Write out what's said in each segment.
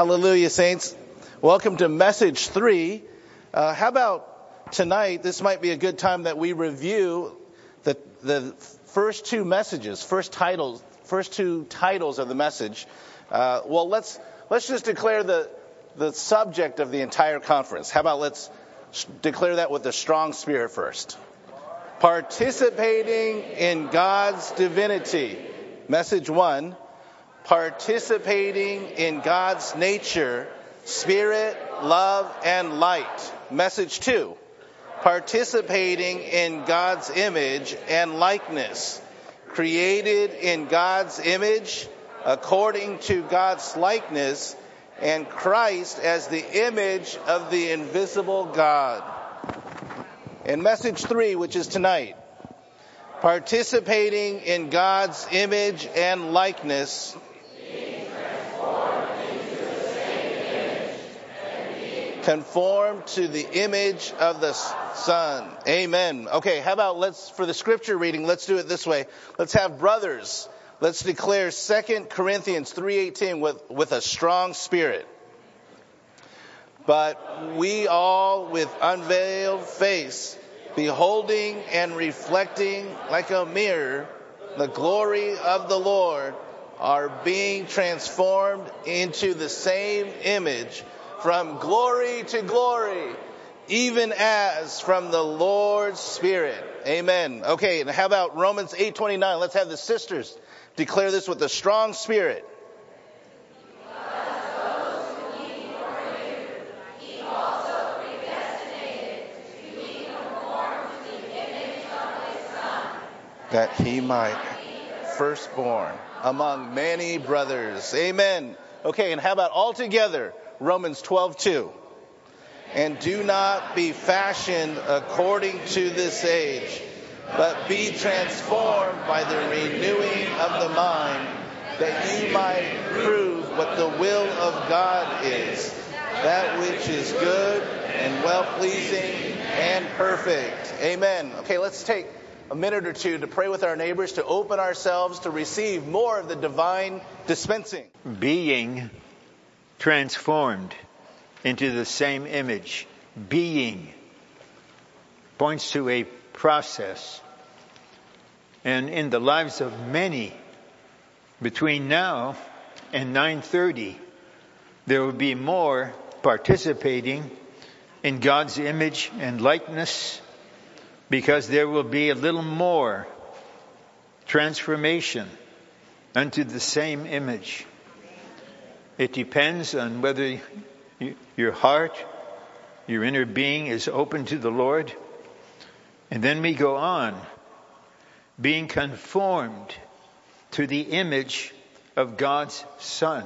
Hallelujah, saints. Welcome to message 3. How about tonight, this might be a good time that we review the first two messages, first two titles of the message. Let's just declare the subject of the entire conference. How about let's declare that with a strong spirit first. Participating in God's divinity. Message 1. Participating in God's nature, spirit, love, and light. Message 2. Participating in God's image and likeness. Created in God's image, according to God's likeness, and Christ as the image of the invisible God. And message 3, which is tonight. Participating in God's image and likeness. Conformed to the image of the Son. Amen. Okay, how about for the scripture reading, let's do it this way. Let's have brothers. Let's declare 2 Corinthians 3:18 with a strong spirit. But we all with unveiled face, beholding and reflecting like a mirror the glory of the Lord, are being transformed into the same image from glory to glory, even as from the Lord's Spirit. Amen. Okay, and how about Romans 8:29? Let's have the sisters declare this with a strong spirit. That he might firstborn among many brothers. Amen. Okay, and how about all together? Romans 12:2. And do not be fashioned according to this age, but be transformed by the renewing of the mind, that you might prove what the will of God is, that which is good and well-pleasing and perfect. Amen. Okay, let's take a minute or two to pray with our neighbors, to open ourselves to receive more of the divine dispensing. Being transformed into the same image. Being points to a process. And in the lives of many, between now and 9:30, there will be more participating in God's image and likeness, because there will be a little more transformation unto the same image. It depends on whether your heart, your inner being is open to the Lord. And then we go on, being conformed to the image of God's Son.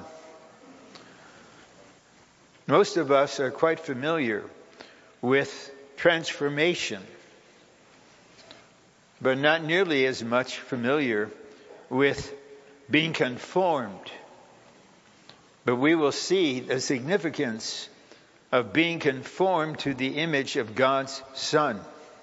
Most of us are quite familiar with transformation, but not nearly as much familiar with being conformed. But we will see the significance of being conformed to the image of God's Son.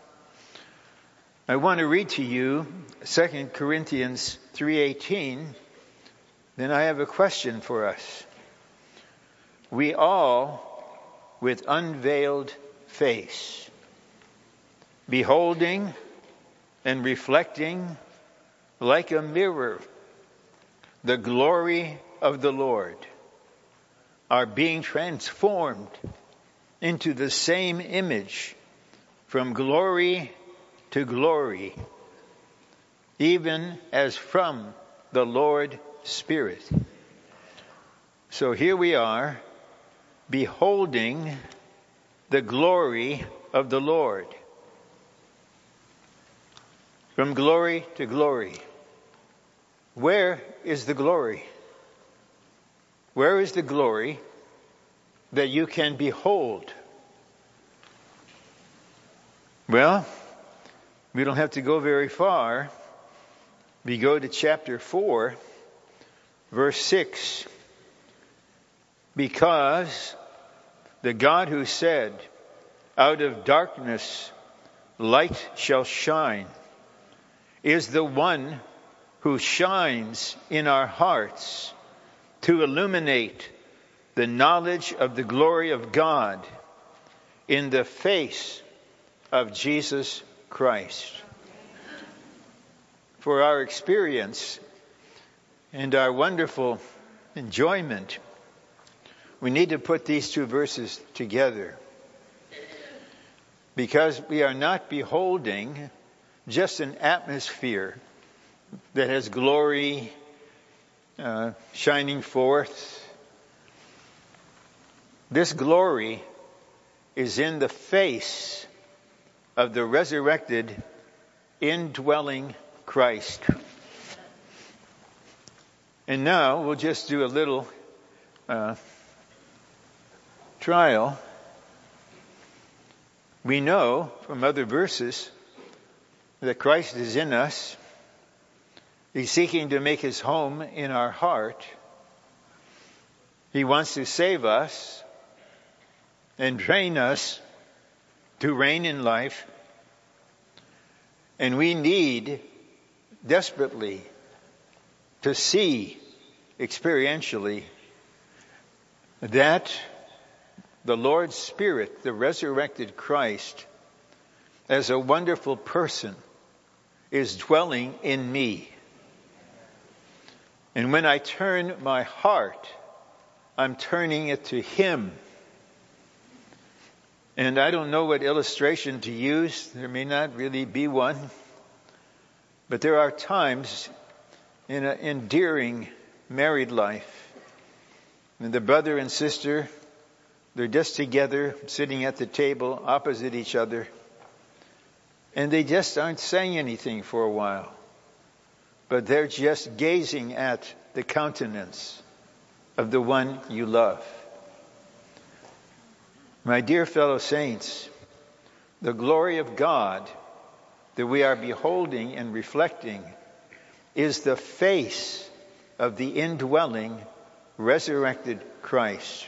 I want to read to you 2 Corinthians 3:18. Then I have a question for us. We all, with unveiled face, beholding and reflecting like a mirror the glory of the Lord, are being transformed into the same image from glory to glory, even as from the Lord Spirit. So here we are, beholding the glory of the Lord. From glory to glory. Where is the glory? Where is the glory that you can behold? Well, we don't have to go very far. We go to chapter 4, verse 6. Because the God who said, out of darkness light shall shine, is the one who shines in our hearts to illuminate the knowledge of the glory of God in the face of Jesus Christ. For our experience and our wonderful enjoyment, we need to put these two verses together, because we are not beholding just an atmosphere that has glory shining forth. This glory is in the face of the resurrected, indwelling Christ. And now we'll just do a little trial. We know from other verses that Christ is in us. He's seeking to make his home in our heart. He wants to save us and train us to reign in life. And we need desperately to see experientially that the Lord's Spirit, the resurrected Christ, as a wonderful person, is dwelling in me. And when I turn my heart, I'm turning it to Him. And I don't know what illustration to use. There may not really be one. But there are times in an endearing married life, when the brother and sister, they're just together, sitting at the table opposite each other, and they just aren't saying anything for a while, but they're just gazing at the countenance of the one you love. My dear fellow saints, the glory of God that we are beholding and reflecting is the face of the indwelling, resurrected Christ.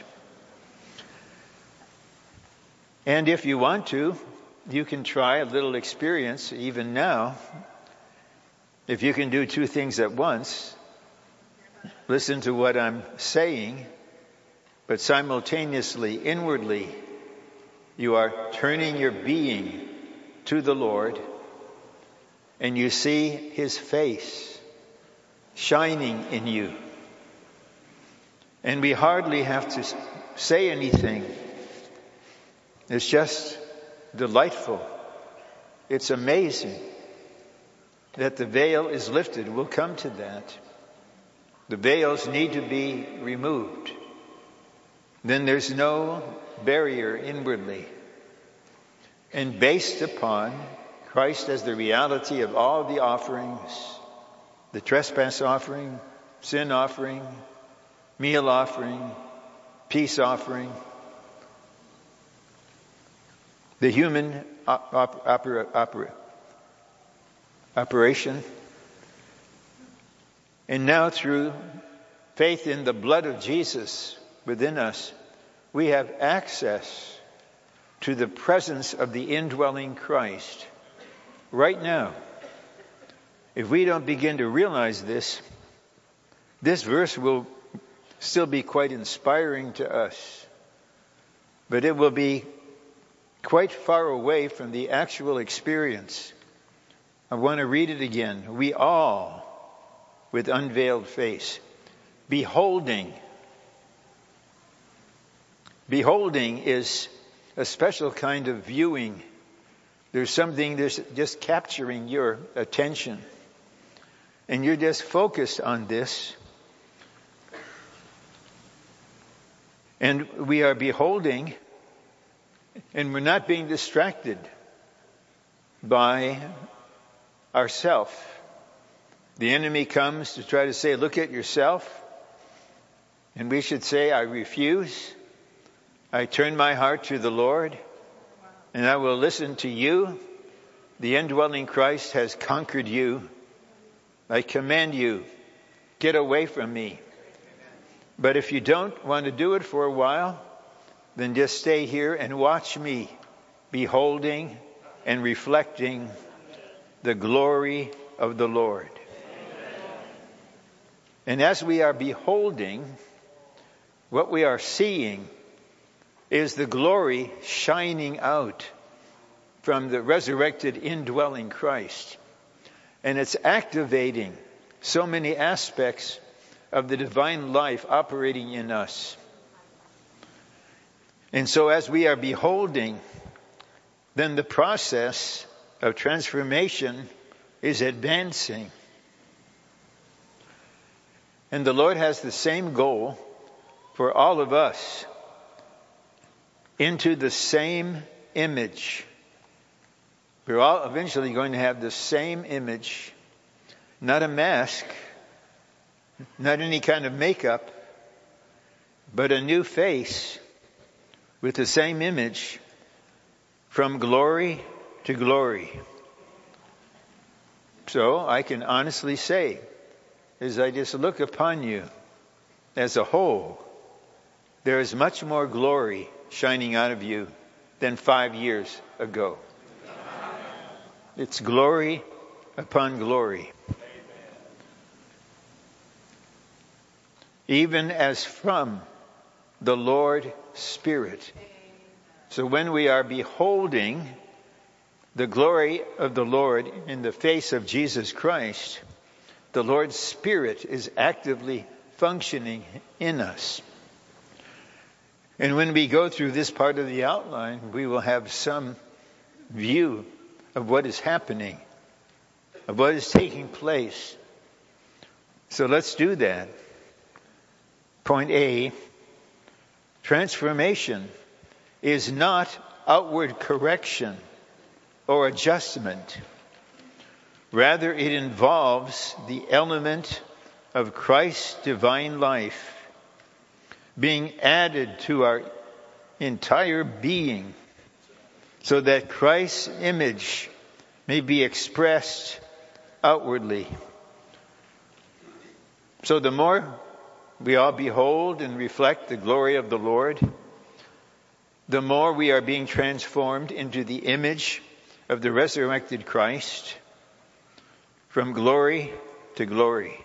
And if you want to, you can try a little experience even now. If you can do two things at once, listen to what I'm saying, but simultaneously, inwardly, you are turning your being to the Lord, and you see His face shining in you. And we hardly have to say anything. It's just delightful. It's amazing that the veil is lifted. We'll come to that. The veils need to be removed. Then there's no barrier inwardly. And based upon Christ as the reality of all the offerings, the trespass offering, sin offering, meal offering, peace offering, the human operation, and now through faith in the blood of Jesus within us, we have access to the presence of the indwelling Christ right now. If we don't begin to realize this verse will still be quite inspiring to us, but it will be quite far away from the actual experience. I want to read it again. We all, with unveiled face, beholding. Beholding is a special kind of viewing. There's something that's just capturing your attention. And you're just focused on this. And we are beholding, and we're not being distracted by ourself. The enemy comes to try to say, look at yourself. And we should say, I refuse. I turn my heart to the Lord, and I will listen to you. The indwelling Christ has conquered you. I command you, get away from me. But if you don't want to do it for a while, then just stay here and watch me beholding and reflecting the glory of the Lord. And as we are beholding, what we are seeing is the glory shining out from the resurrected indwelling Christ. And it's activating so many aspects of the divine life operating in us. And so as we are beholding, then the process of transformation is advancing. And the Lord has the same goal for all of us, into the same image. We're all eventually going to have the same image, not a mask, not any kind of makeup, but a new face with the same image from glory to glory. So I can honestly say, as I just look upon you as a whole, there is much more glory shining out of you than 5 years ago. It's glory upon glory. Even as from the Lord Spirit. So when we are beholding the glory of the Lord in the face of Jesus Christ, the Lord's Spirit is actively functioning in us. And when we go through this part of the outline, we will have some view of what is happening, of what is taking place. So let's do that. Point A, transformation is not outward correction or adjustment. Rather, it involves the element of Christ's divine life being added to our entire being so that Christ's image may be expressed outwardly. So the more we all behold and reflect the glory of the Lord, the more we are being transformed into the image of the resurrected Christ from glory to glory.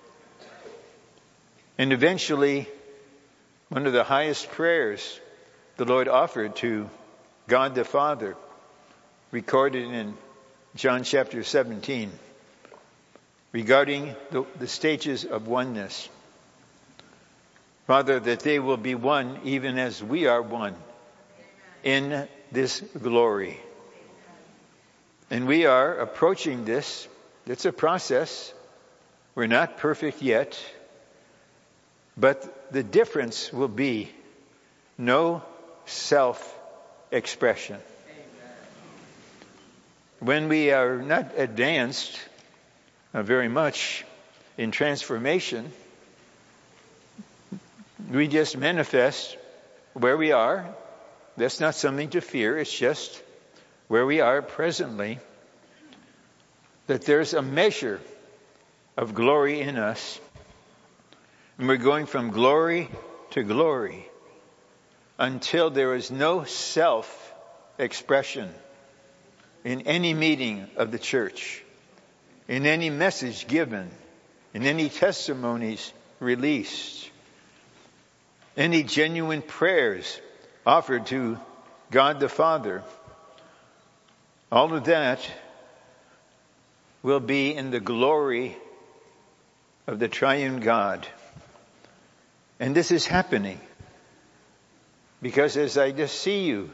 And eventually, one of the highest prayers the Lord offered to God the Father, recorded in John chapter 17, regarding the stages of oneness. Father, that they will be one even as we are one in this glory. And we are approaching this. It's a process. We're not perfect yet. But the difference will be no self-expression. When we are not advanced very much in transformation, we just manifest where we are. That's not something to fear. It's just where we are presently. That there's a measure of glory in us. And we're going from glory to glory until there is no self-expression in any meeting of the church, in any message given, in any testimonies released, any genuine prayers offered to God the Father. All of that will be in the glory of the triune God. And this is happening because as I just see you,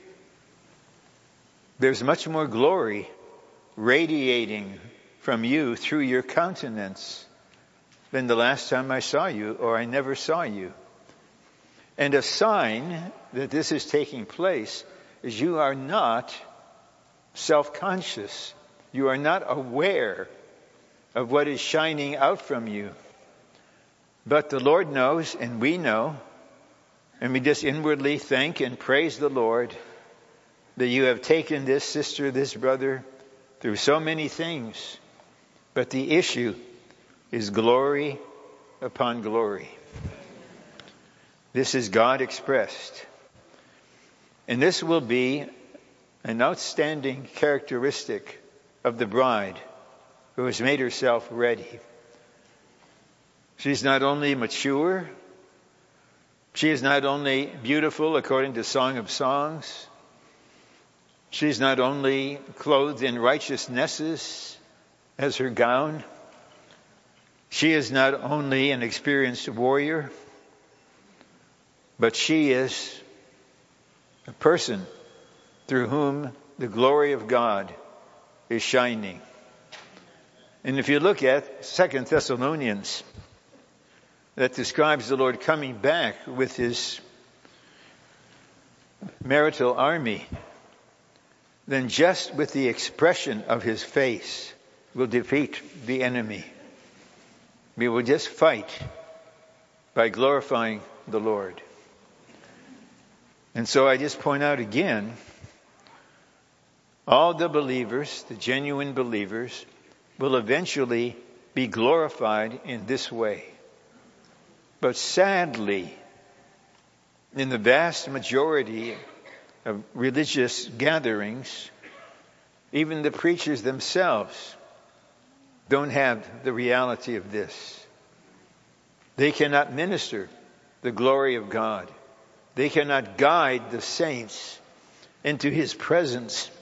there's much more glory radiating from you through your countenance than the last time I saw you or I never saw you. And a sign that this is taking place is you are not self-conscious. You are not aware of what is shining out from you. But the Lord knows, and we know, and we just inwardly thank and praise the Lord that you have taken this sister, this brother, through so many things. But the issue is glory upon glory. This is God expressed. And this will be an outstanding characteristic of the bride who has made herself ready. She's not only mature, She is not only beautiful according to Song of Songs. She's not only clothed in righteousnesses as her gown. She is not only an experienced warrior, but she is a person through whom the glory of God is shining. And if you look at 2 Thessalonians, that describes the Lord coming back with his marital army, then just with the expression of his face will defeat the enemy. We will just fight by glorifying the Lord. And so I just point out again, all the believers, the genuine believers, will eventually be glorified in this way. But sadly, in the vast majority of religious gatherings, even the preachers themselves don't have the reality of this. They cannot minister the glory of God. They cannot guide the saints into his presence.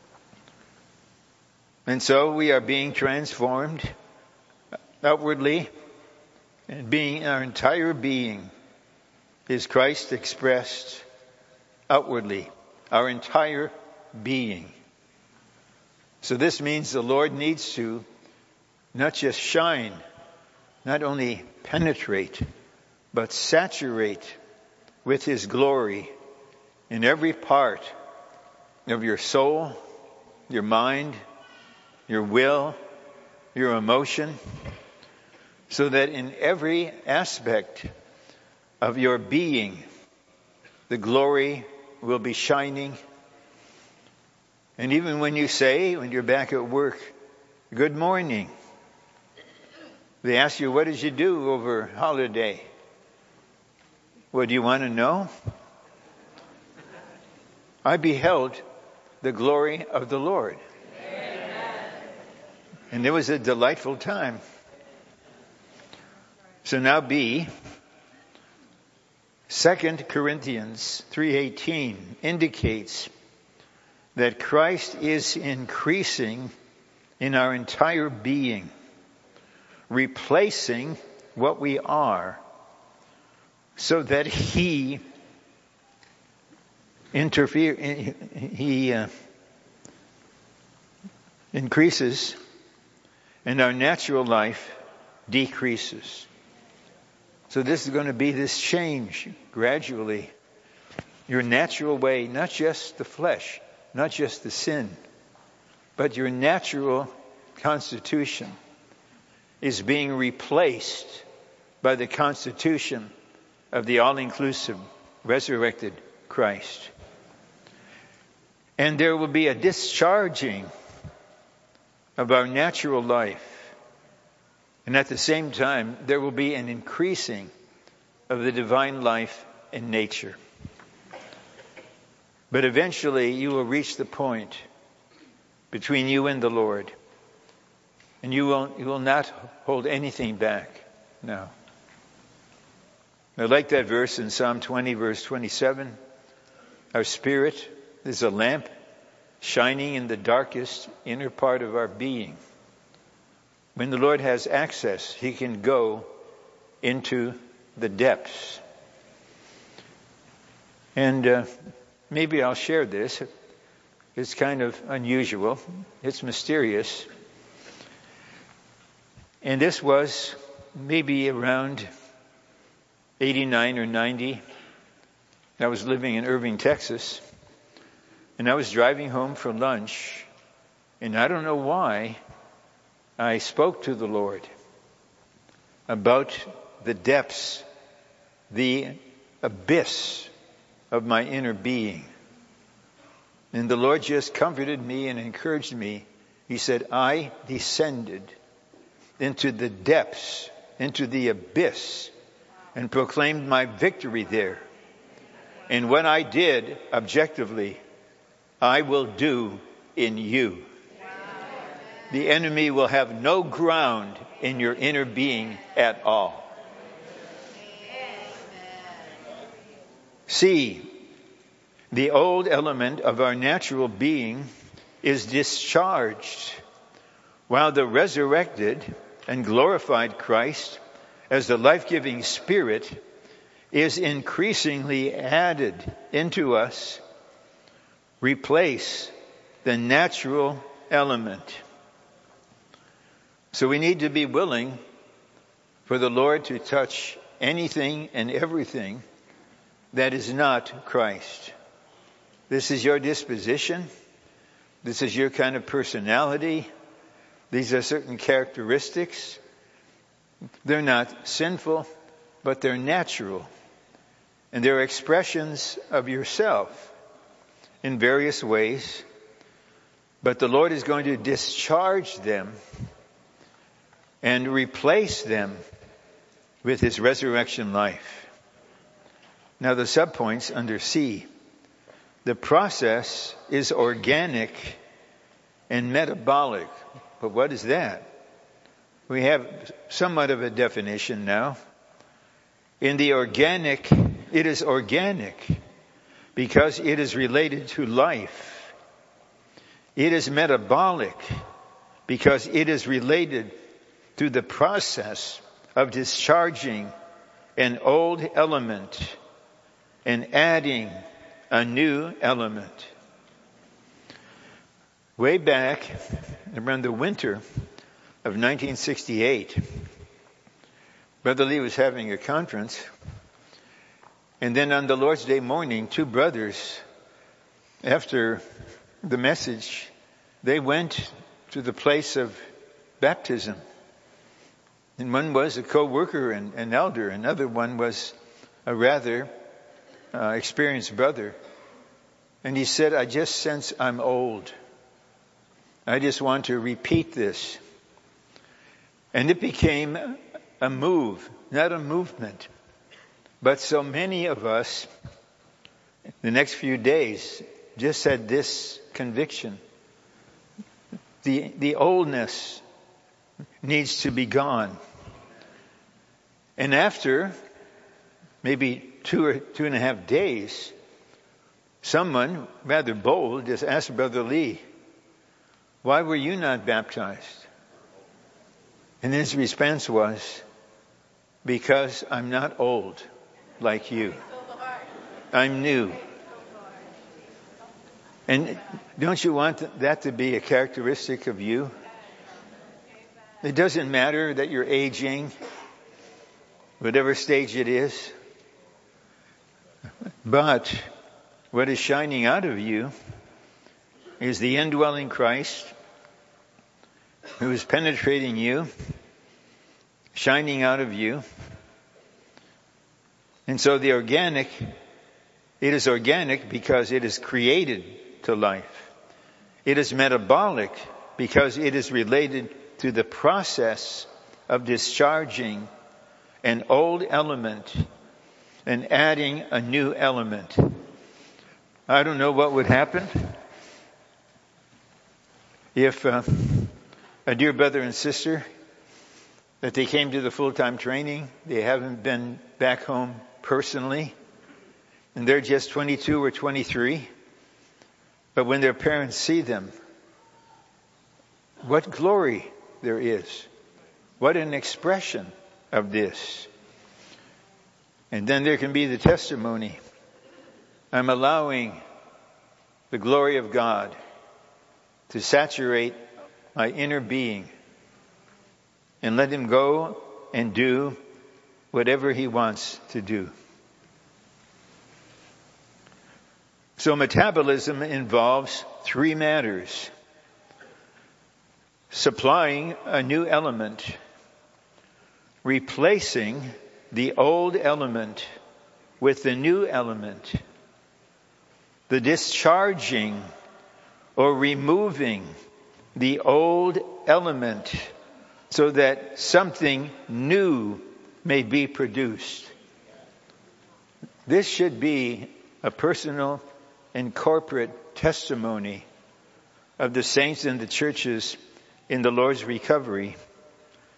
And so we are being transformed outwardly, and our entire being is Christ expressed outwardly, our entire being. So this means the Lord needs to not just shine, not only penetrate, but saturate with his glory in every part of your soul, your mind, your will, your emotion, so that in every aspect of your being, the glory will be shining. And even when you say, when you're back at work, good morning, they ask you, what did you do over holiday? What do you want to know? I beheld the glory of the Lord. Amen. And it was a delightful time. So now B, 2 Corinthians 3:18 indicates that Christ is increasing in our entire being, replacing what we are, so that he increases and our natural life decreases. So this is going to be this change gradually. Your natural way, not just the flesh, not just the sin, but your natural constitution is being replaced by the constitution of the all-inclusive, resurrected Christ. And there will be a discharging of our natural life. And at the same time, there will be an increasing of the divine life in nature. But eventually you will reach the point between you and the Lord. And you will not hold anything back. No. I like that verse in Psalm 20, verse 27. Our spirit is a lamp shining in the darkest inner part of our being. When the Lord has access, he can go into the depths. And maybe I'll share this. It's kind of unusual. It's mysterious. And this was maybe around 89 or 90. I was living in Irving, Texas. And I was driving home for lunch. And I don't know why I spoke to the Lord about the depths, the abyss of my inner being. And the Lord just comforted me and encouraged me. He said, I descended into the depths, into the abyss, and proclaimed my victory there. And what I did, objectively, I will do in you. The enemy will have no ground in your inner being at all. C, the old element of our natural being is discharged, while the resurrected and glorified Christ, as the life-giving Spirit, is increasingly added into us, replace the natural element. So we need to be willing for the Lord to touch anything and everything that is not Christ. This is your disposition. This is your kind of personality. These are certain characteristics. They're not sinful, but they're natural. And they're expressions of yourself in various ways. But the Lord is going to discharge them and replace them with His resurrection life. Now the subpoints under C. The process is organic and metabolic. But what is that? We have somewhat of a definition now. In the organic, it is organic because it is related to life. It is metabolic because it is related to the process of discharging an old element and adding a new element. Way back around the winter of 1968, Brother Lee was having a conference, and then on the Lord's Day morning, two brothers, after the message, they went to the place of baptism. And one was a co-worker and an elder. Another one was a rather experienced brother. And he said, I just sense I'm old. I just want to repeat this. And it became a move, not a movement. But so many of us, the next few days, just had this conviction. The oldness needs to be gone. And after maybe 2 or 2.5 days, someone rather bold just asked Brother Lee, why were you not baptized? And his response was, because I'm not old like you. I'm new. And don't you want that to be a characteristic of you? It doesn't matter that you're aging, whatever stage it is. But what is shining out of you is the indwelling Christ who is penetrating you, shining out of you. And so the organic, it is organic because it is created to life. It is metabolic because it is related to the process of discharging an old element and adding a new element. I don't know what would happen if a dear brother and sister, that they came to the full-time training, they haven't been back home personally, and they're just 22 or 23, but when their parents see them, what glory there is. What an expression of this. And then there can be the testimony. I'm allowing the glory of God to saturate my inner being and let Him go and do whatever He wants to do. So metabolism involves 3 matters. Supplying a new element, replacing the old element with the new element, the discharging or removing the old element so that something new may be produced. This should be a personal and corporate testimony of the saints and the churches in the Lord's recovery,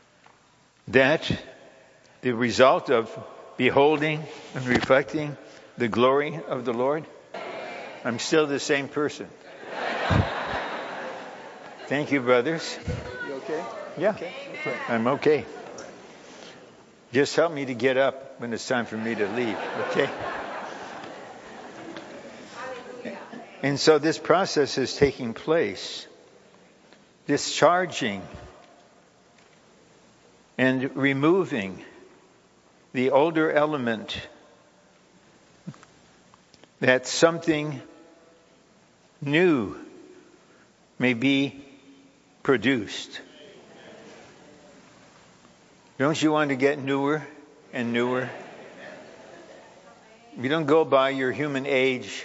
that the result of beholding and reflecting the glory of the Lord? I'm still the same person. Thank you, brothers. You okay? Yeah, Okay. I'm okay. Just help me to get up when it's time for me to leave, okay? And so this process is taking place, discharging and removing the older element, that something new may be produced. Don't you want to get newer and newer? You don't go by your human age.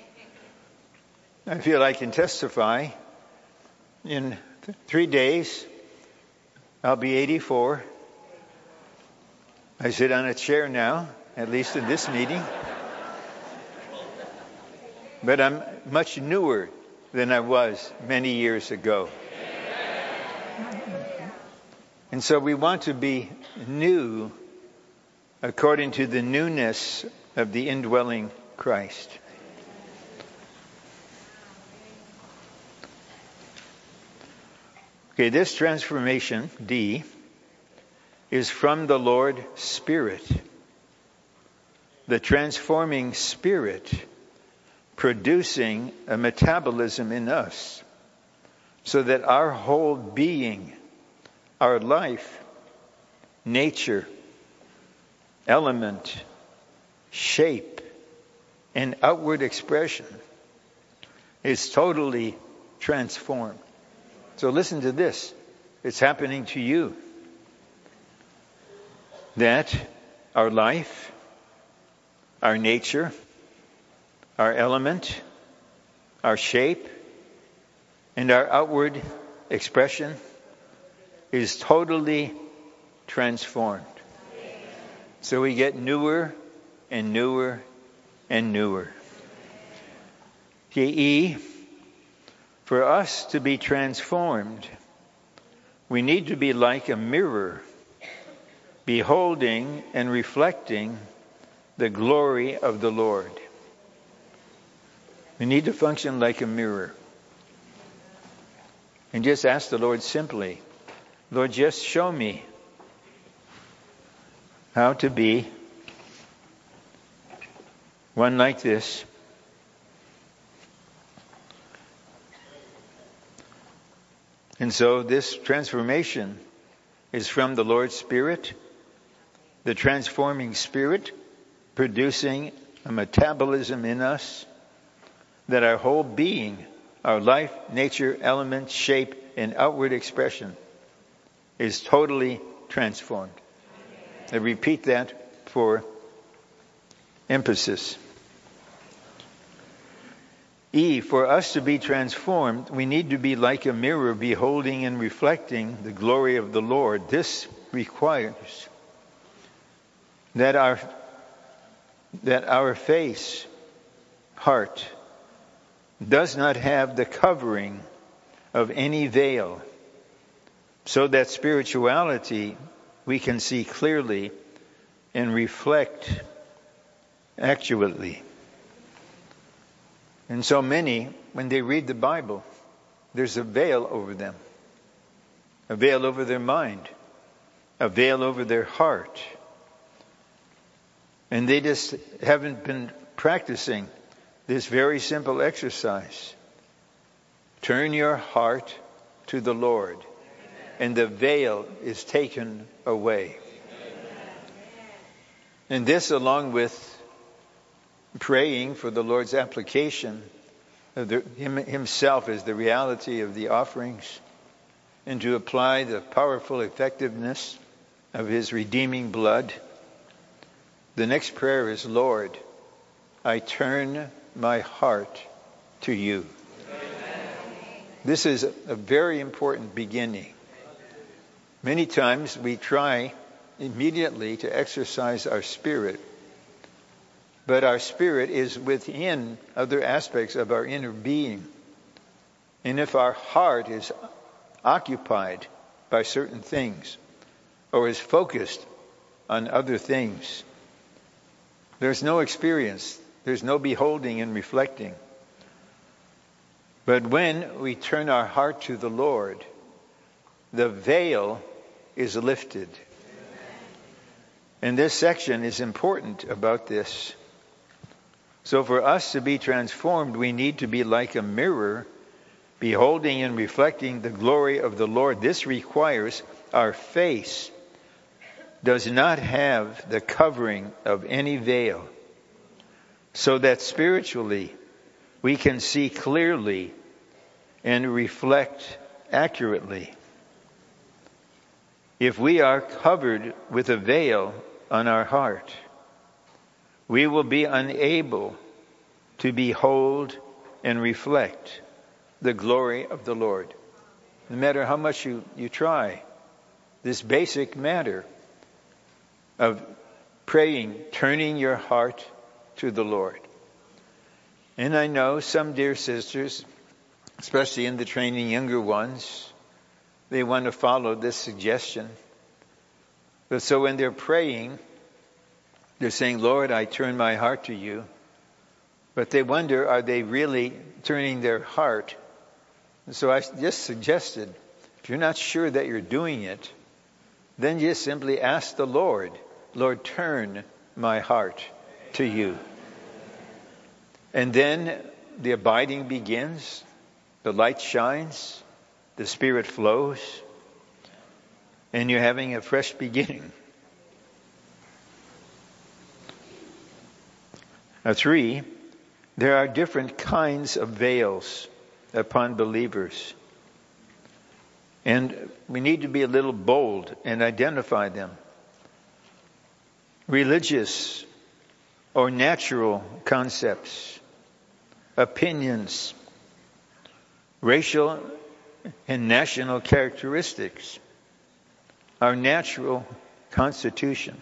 I feel I can testify. In 3 days, I'll be 84. I sit on a chair now, at least in this meeting. But I'm much newer than I was many years ago. And so we want to be new according to the newness of the indwelling Christ. Okay, this transformation, D, is from the Lord Spirit. The transforming Spirit producing a metabolism in us so that our whole being, our life, nature, element, shape, and outward expression is totally transformed. So listen to this. It's happening to you. That our life, our nature, our element, our shape, and our outward expression is totally transformed. So we get newer and newer and newer. E, for us to be transformed, we need to be like a mirror, beholding and reflecting the glory of the Lord. We need to function like a mirror. And just ask the Lord simply, Lord, just show me how to be one like this. And so this transformation is from the Lord's Spirit, the transforming Spirit producing a metabolism in us that our whole being, our life, nature, element, shape, and outward expression is totally transformed. I repeat that for emphasis. E, for us to be transformed, we need to be like a mirror beholding and reflecting the glory of the Lord. This requires that our face, heart, does not have the covering of any veil, so that spirituality we can see clearly and reflect accurately. And so many, when they read the Bible, there's a veil over them, a veil over their mind, a veil over their heart. And they just haven't been practicing this very simple exercise. Turn your heart to the Lord, and the veil is taken away. And this, along with praying for the Lord's application of himself as the reality of the offerings, and to apply the powerful effectiveness of his redeeming blood. The next prayer is, Lord, I turn my heart to you. Amen. This is a very important beginning. Many times we try immediately to exercise our spirit, but our spirit is within other aspects of our inner being. And if our heart is occupied by certain things or is focused on other things, There's no experience. There's no beholding and reflecting. But when we turn our heart to the Lord, the veil is lifted. And this section is important about this. So for us to be transformed, we need to be like a mirror, beholding and reflecting the glory of the Lord. This requires our face does not have the covering of any veil, so that spiritually we can see clearly and reflect accurately. If we are covered with a veil on our heart, we will be unable to behold and reflect the glory of the Lord. No matter how much you try, this basic matter of praying, turning your heart to the Lord. And I know some dear sisters, especially in the training younger ones, they want to follow this suggestion. But so when they're praying, they're saying, Lord, I turn my heart to you. But they wonder, are they really turning their heart? And so I just suggested, if you're not sure that you're doing it, then just simply ask the Lord, Lord, turn my heart to you. And then the abiding begins, the light shines, the Spirit flows, and you're having a fresh beginning. 3, there are different kinds of veils upon believers. And we need to be a little bold and identify them. Religious or natural concepts, opinions, racial and national characteristics, our natural constitution.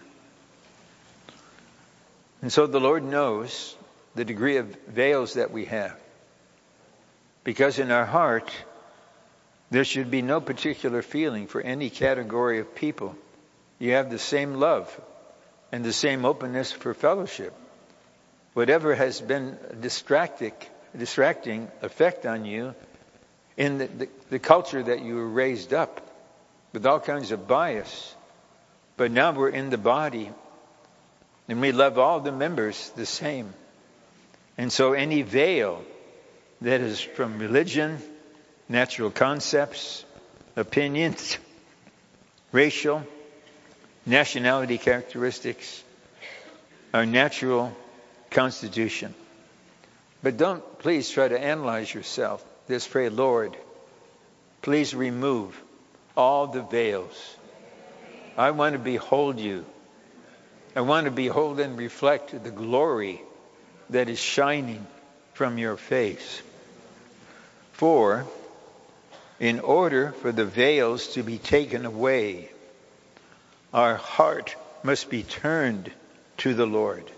And so the Lord knows the degree of veils that we have. Because in our heart, there should be no particular feeling for any category of people. You have the same love and the same openness for fellowship. Whatever has been a distracting effect on you in the culture that you were raised up with all kinds of bias. But now we're in the body and we love all the members the same. And so any veil that is from religion, natural concepts, opinions, racial, nationality characteristics, our natural constitution. But don't please try to analyze yourself. Just pray, Lord, please remove all the veils. I want to behold you. I want to behold and reflect the glory that is shining from your face. 4, in order for the veils to be taken away, our heart must be turned to the Lord.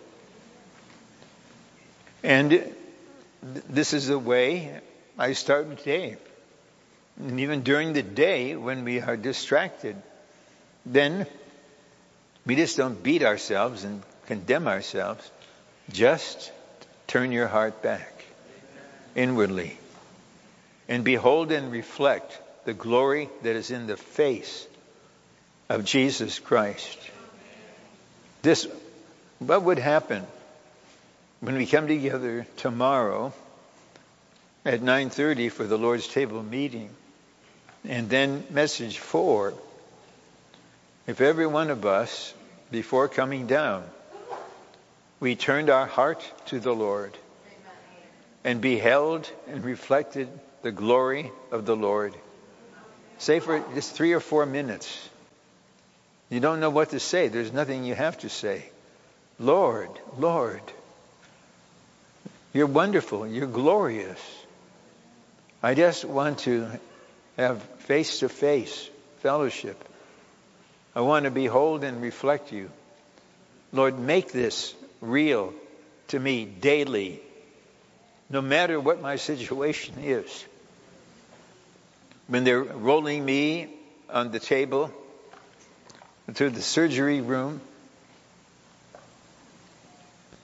And this is the way I start the day. And even during the day when we are distracted, then we just don't beat ourselves and condemn ourselves. Just turn your heart back inwardly and behold and reflect the glory that is in the face of Jesus Christ. What would happen when we come together tomorrow at 9:30 for the Lord's table meeting? And then message 4, if every one of us, before coming down, we turned our heart to the Lord and beheld and reflected the glory of the Lord. Say for just 3 or 4 minutes. You don't know what to say. There's nothing you have to say. Lord, Lord, you're wonderful. You're glorious. I just want to have face-to-face fellowship. I want to behold and reflect you. Lord, make this real to me daily, no matter what my situation is. When they're rolling me on the table to the surgery room,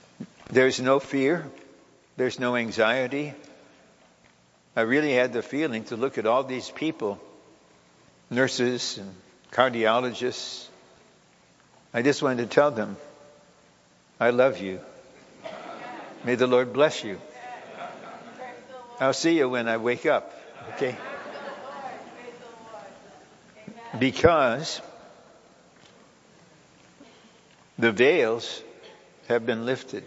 There's no fear. There's no anxiety. I really had the feeling to look at all these people, nurses and cardiologists. I just wanted to tell them, I love you. May the Lord bless you. I'll see you when I wake up, okay? Because the veils have been lifted.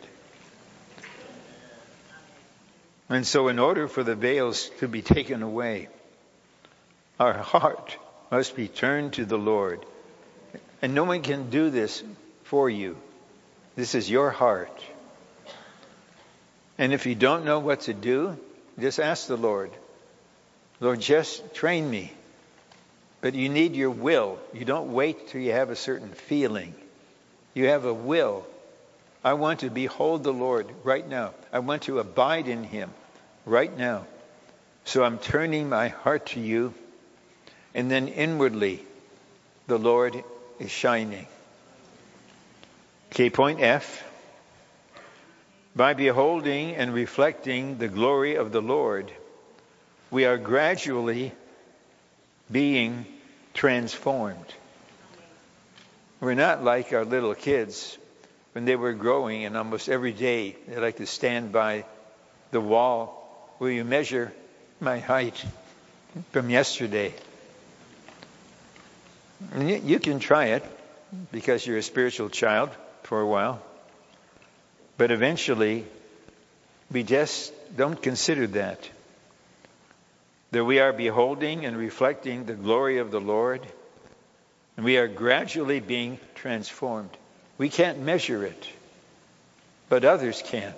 And so in order for the veils to be taken away, our heart must be turned to the Lord. And no one can do this for you. This is your heart. And if you don't know what to do, just ask the Lord. Lord, just train me. But you need your will. You don't wait till you have a certain feeling. You have a will. I want to behold the Lord right now. I want to abide in him right now. So I'm turning my heart to you. And then inwardly, the Lord is shining. Okay, point F. By beholding and reflecting the glory of the Lord, we are gradually being transformed. We're not like our little kids when they were growing, and almost every day they like to stand by the wall. Will you measure my height from yesterday? And you can try it because you're a spiritual child for a while. But eventually, we just don't consider that. That we are beholding and reflecting the glory of the Lord, and we are gradually being transformed. We can't measure it, but others can.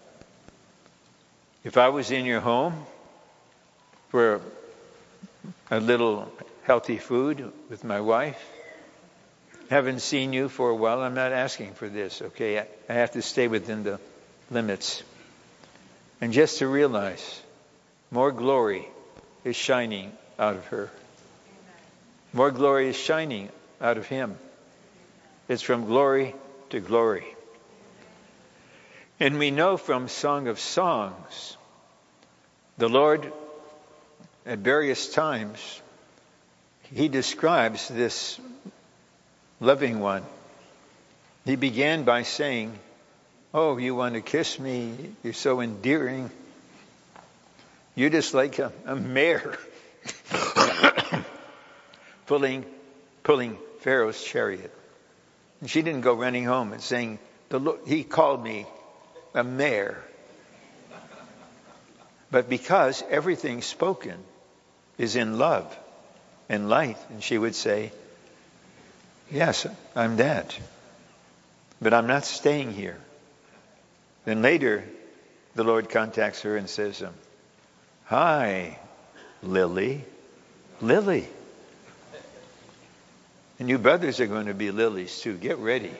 If I was in your home for a little healthy food with my wife, haven't seen you for a while, I'm not asking for this, okay? I have to stay within the limits. And just to realize, more glory is shining out of her. More glory is shining out of him. It's from glory to glory. And we know from Song of Songs, the Lord, at various times, he describes this loving one. He began by saying, oh, you want to kiss me? You're so endearing. You're just like a mare pulling Pharaoh's chariot. And she didn't go running home and saying, he called me a mare. But because everything spoken is in love and light, and she would say, yes, I'm that. But I'm not staying here. Then later, the Lord contacts her and says, hi, Lily. Lily. And you brothers are going to be lilies too. Get ready.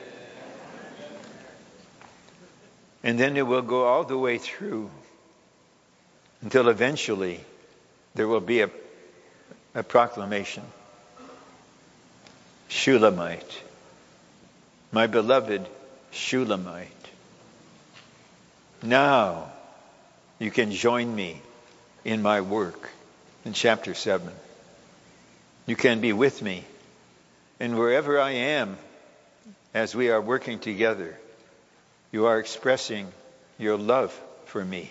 And then it will go all the way through until eventually there will be a proclamation. Shulamite. My beloved Shulamite. Now you can join me in my work in chapter 7. You can be with me. And wherever I am, as we are working together, you are expressing your love for me.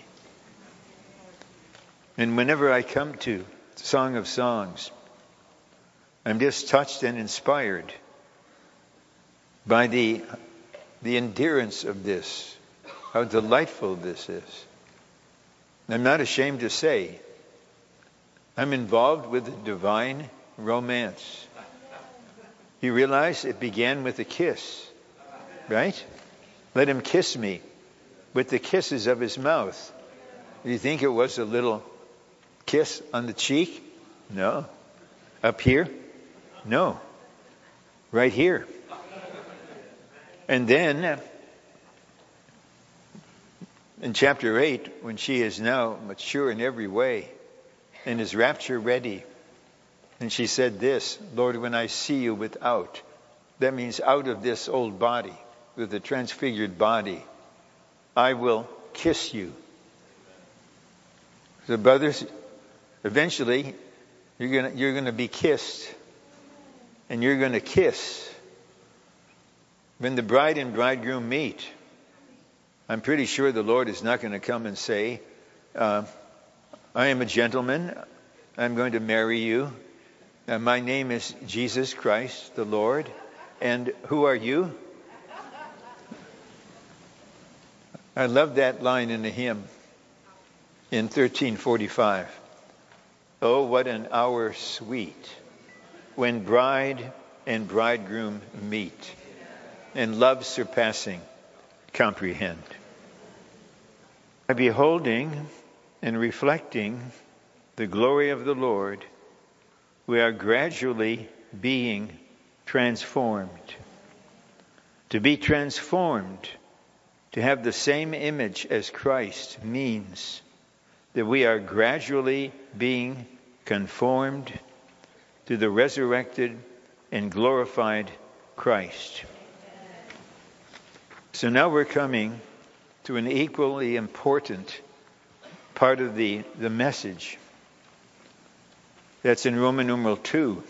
And whenever I come to Song of Songs, I'm just touched and inspired by the endurance of this, how delightful this is. I'm not ashamed to say, I'm involved with a divine romance. You realize it began with a kiss, right? Let him kiss me with the kisses of his mouth. Do you think it was a little kiss on the cheek? No. Up here? No. Right here. And then, in chapter 8, when she is now mature in every way and is rapture ready, and she said this, Lord, when I see you without, that means out of this old body, with a transfigured body, I will kiss you. So brothers, eventually you're gonna be kissed, and you're gonna kiss. When the bride and bridegroom meet, I'm pretty sure the Lord is not going to come and say, I am a gentleman, I'm going to marry you, my name is Jesus Christ the Lord, and who are you? I love that line in the hymn in 1345. Oh, what an hour sweet when bride and bridegroom meet, and love surpassing comprehend. By beholding and reflecting the glory of the Lord, we are gradually being transformed. To be transformed, to have the same image as Christ, means that we are gradually being conformed to the resurrected and glorified Christ. So now we're coming to an equally important part of the message. That's in Roman numeral 2.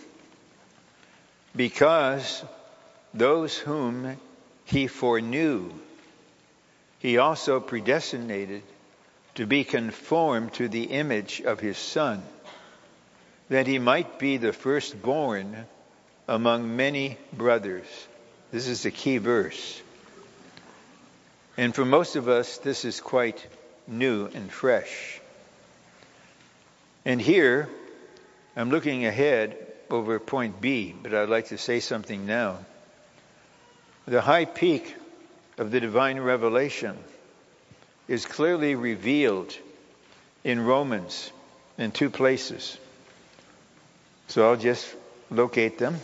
Because those whom he foreknew, he also predestinated to be conformed to the image of his Son, that he might be the firstborn among many brothers. This is the key verse. And for most of us, this is quite new and fresh. And here, I'm looking ahead over point B, but I'd like to say something now. The high peak of the divine revelation is clearly revealed in Romans in 2 places. So I'll just locate them.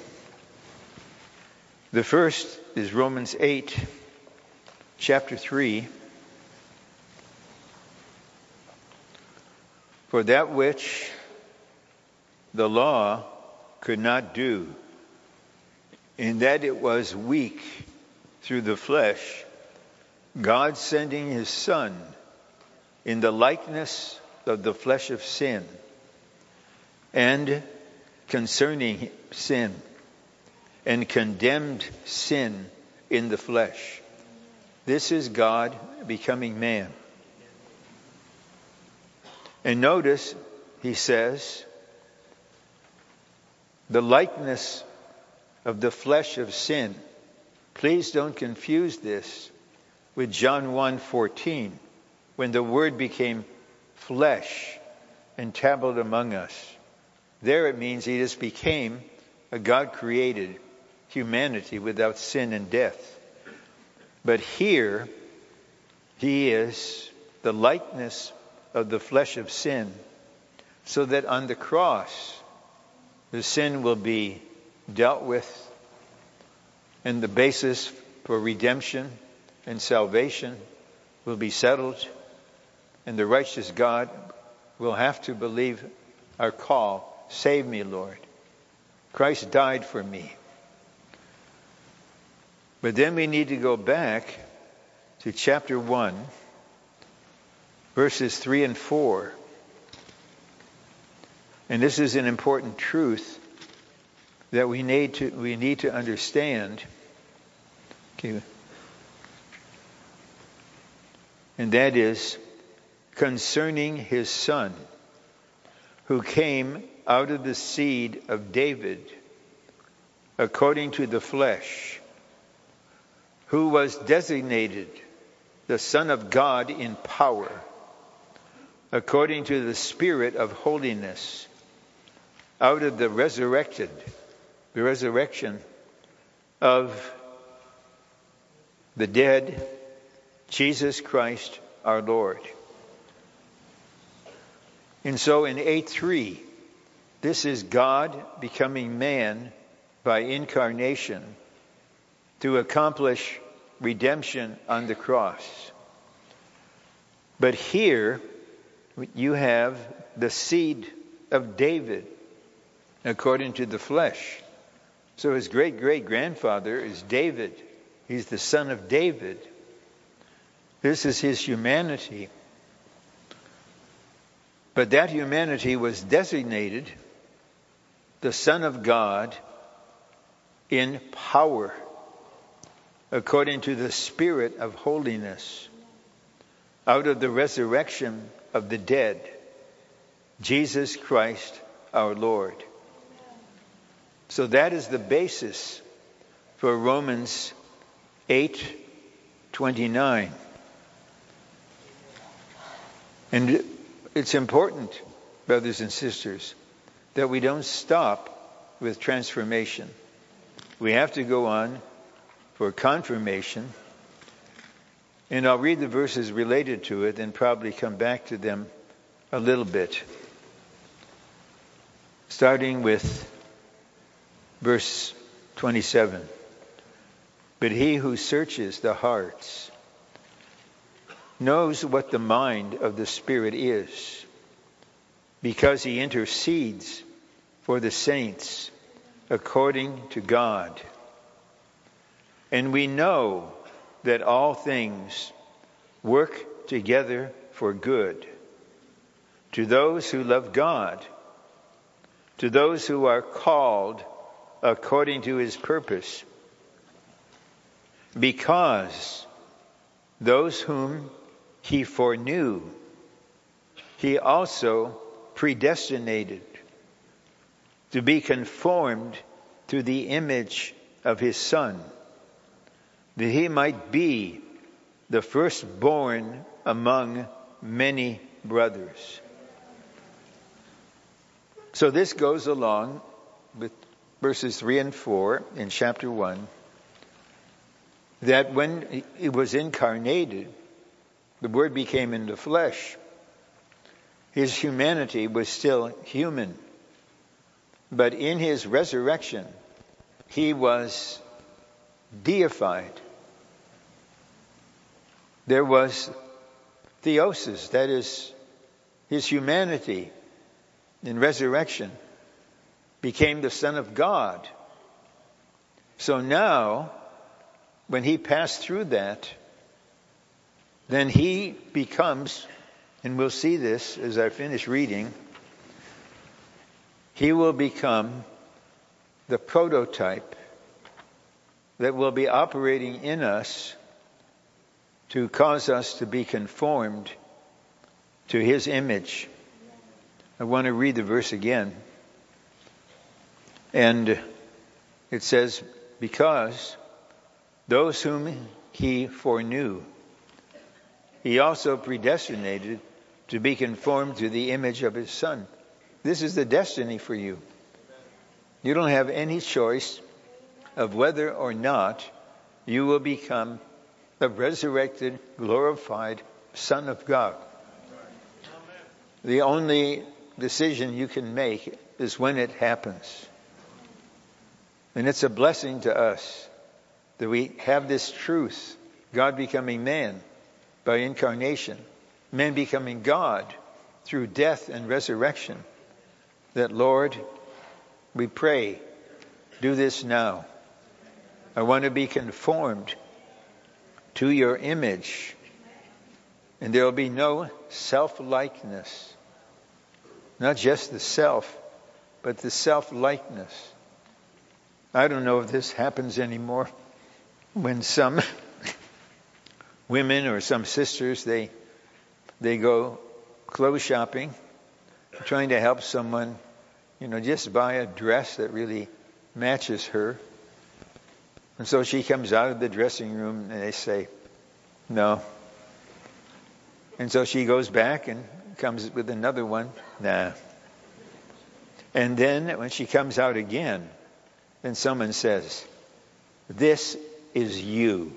The first is Romans 8, chapter 3. For that which the law could not do, in that it was weak through the flesh, God sending his Son in the likeness of the flesh of sin, and concerning sin, and condemned sin in the flesh. This is God becoming man. And notice, he says, the likeness of the flesh of sin. Please don't confuse this with John 1:14, when the Word became flesh and tablet among us. There it means he just became a God-created humanity without sin and death. But here, he is the likeness of the flesh of sin, so that on the cross, the sin will be dealt with, and the basis for redemption and salvation will be settled, and the righteous God will have to believe our call, save me, Lord. Christ died for me. But then we need to go back to chapter 1, verses 3 and 4. And this is an important truth that we need to understand. Okay. And that is concerning his Son, who came out of the seed of David, according to the flesh, who was designated the Son of God in power, according to the Spirit of holiness, out of the resurrection of the dead, Jesus Christ our Lord. And so in 8:3, this is God becoming man by incarnation to accomplish redemption on the cross. But here you have the seed of David according to the flesh. So his great-great-grandfather is David. He's the son of David. This is his humanity. But that humanity was designated the Son of God in power, according to the Spirit of holiness, out of the resurrection of the dead, Jesus Christ our Lord. So that is the basis for Romans 8:29. And it's important, brothers and sisters, that we don't stop with transformation. We have to go on for confirmation. And I'll read the verses related to it and probably come back to them a little bit. Starting with verse 27. But he who searches the hearts knows what the mind of the Spirit is, because he intercedes for the saints according to God. And we know that all things work together for good to those who love God, to those who are called according to his purpose. Because those whom he foreknew, he also predestinated to be conformed to the image of his Son, that he might be the firstborn among many brothers. So this goes along with verses 3 and 4 in chapter 1, that when he was incarnated, the Word became into flesh. His humanity was still human, but in his resurrection, he was deified. There was theosis, that is, his humanity in resurrection became the Son of God. So now, when he passed through that, then he becomes, and we'll see this as I finish reading, he will become the prototype that will be operating in us to cause us to be conformed to his image. I want to read the verse again. And it says, because those whom he foreknew, he also predestinated to be conformed to the image of his Son. This is the destiny for you. You don't have any choice of whether or not you will become the resurrected, glorified Son of God. The only decision you can make is when it happens. And it's a blessing to us that we have this truth, God becoming man by incarnation, man becoming God through death and resurrection, that, Lord, we pray, do this now. I want to be conformed to your image, and there will be no self-likeness. Not just the self, but the self-likeness. I don't know if this happens anymore. When some women or some sisters, they go clothes shopping, trying to help someone, just buy a dress that really matches her. And so she comes out of the dressing room and they say, no. And so she goes back and comes with another one. Nah. And then when she comes out again, then someone says, this is you.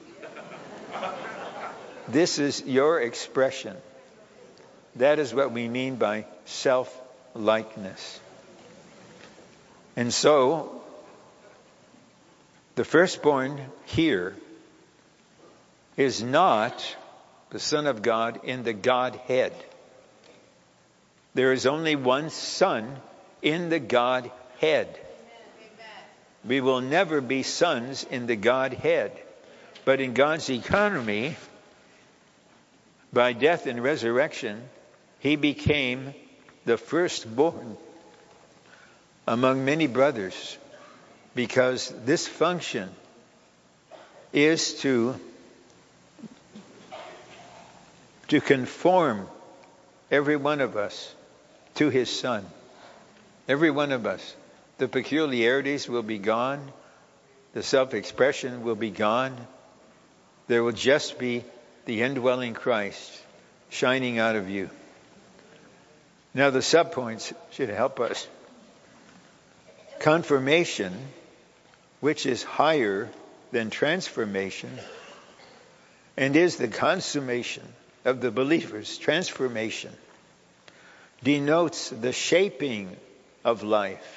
This is your expression. That is what we mean by self-likeness. And so, the firstborn here is not the Son of God in the Godhead. There is only one Son in the Godhead. We will never be sons in the Godhead. But in God's economy, by death and resurrection, he became the firstborn among many brothers, because this function is to conform every one of us to his Son. Every one of us. The peculiarities will be gone. The self-expression will be gone. There will just be the indwelling Christ shining out of you. Now the subpoints should help us. Confirmation, which is higher than transformation, and is the consummation of the believer's transformation, denotes the shaping of life.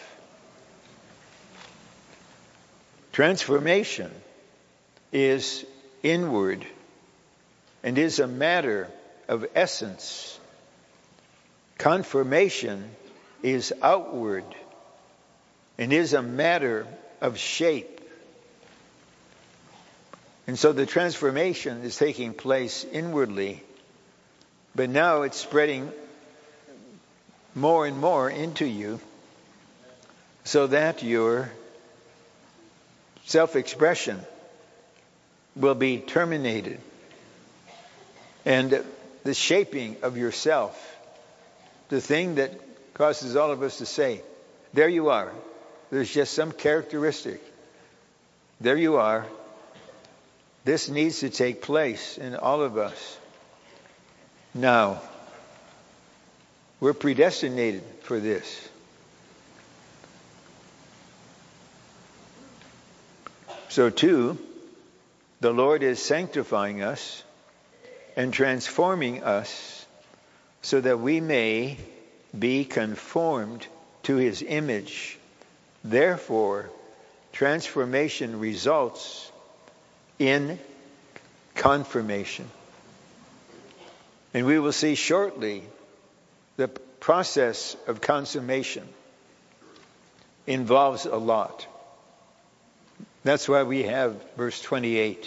Transformation is inward and is a matter of essence. Confirmation is outward and is a matter of shape. And so the transformation is taking place inwardly, but now it's spreading more and more into you, so that your self-expression will be terminated. And the shaping of yourself, the thing that causes all of us to say, there you are. There's just some characteristic. There you are. This needs to take place in all of us. Now, we're predestinated for this. So too, the Lord is sanctifying us and transforming us so that we may be conformed to his image. Therefore, transformation results in confirmation. And we will see shortly the process of consummation involves a lot. That's why we have verse 28.